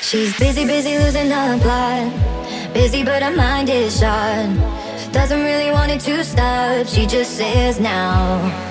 She's busy, busy losing her plot. Busy, but her mind is shot. Doesn't really want it to stop. She just says now.